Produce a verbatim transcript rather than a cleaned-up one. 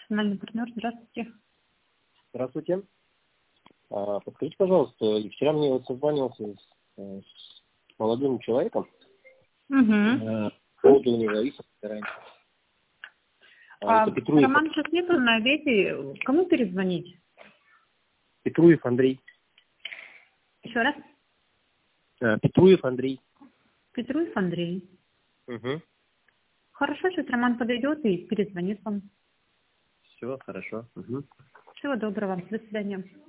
Персональный партнер, здравствуйте. Здравствуйте. А, Подскажите, пожалуйста, вчера мне вот созванивался с, с молодым человеком. Угу. Э, по поводу независимости раньше. А, А, это Петруев, Роман сейчас нету на обеде. Кому перезвонить? Петруев Андрей. Еще раз. Э, Петруев Андрей. Петруев Андрей. Угу. Хорошо, сейчас Роман подойдет и перезвонит вам. Все, хорошо. Угу. Всего доброго. До свидания.